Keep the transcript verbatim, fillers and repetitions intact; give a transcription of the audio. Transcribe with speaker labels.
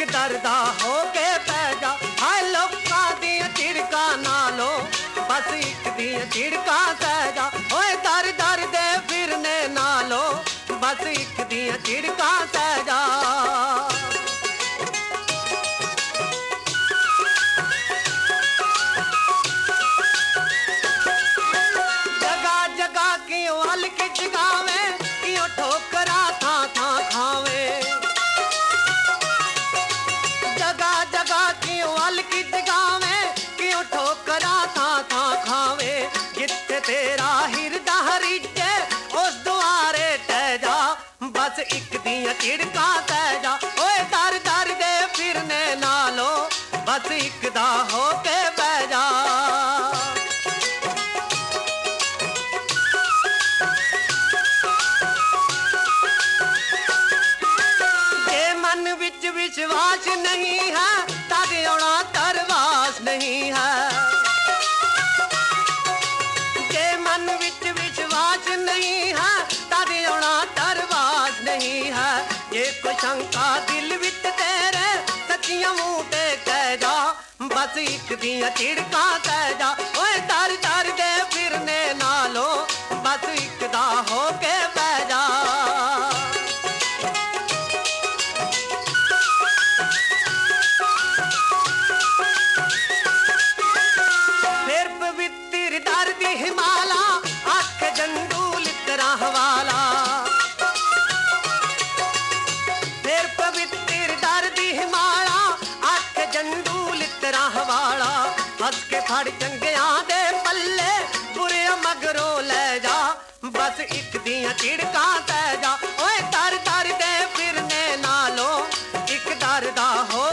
Speaker 1: एक दरदा हो के पै जा। हाय लोकां दियां झिड़कां नालों बस एक दियां झिड़कां सै जा। ओए दर दर दे फिरने नालों बस एक दियां झिड़कां सै जा। जगा जगा क्यों हल्की जगावे, क्यों ठोकरा था था खावे। जगा जगा क्यों हल्की जगावे, क्यों ठोकरा था था खावे। जिथे तेरा हिरदा हरिजे उस दुआरे टह जा, बस एक दियां झिड़कां तै जा। ओए दर दर दे फिरने नालों बस एक दा हो के बह जा। विच विश्वास नहीं है तारे आना तरवास नहीं है। जे मन विच विश्वास नहीं है तारे आना तरवास नहीं है। जे कोई शंका दिल विच तेरे सच्चियां मुंह ते कह जा, बस एक दियां झिड़कां कह जा। ओए दर दर दे फिरने नालों बस एक दा हो के बह जा। हिमाला आख जंडूल तेरा हवाला, फिर पवित्र दर्दी हिमाला आख जंडूल तेरा हवाला। हस के फड़ चंगियां दे पल्ले बुरे मगरों ले जा, बस एक दियां झिड़कां तै जा। ओए दर दर दे फिरने नालों एक दर दा हो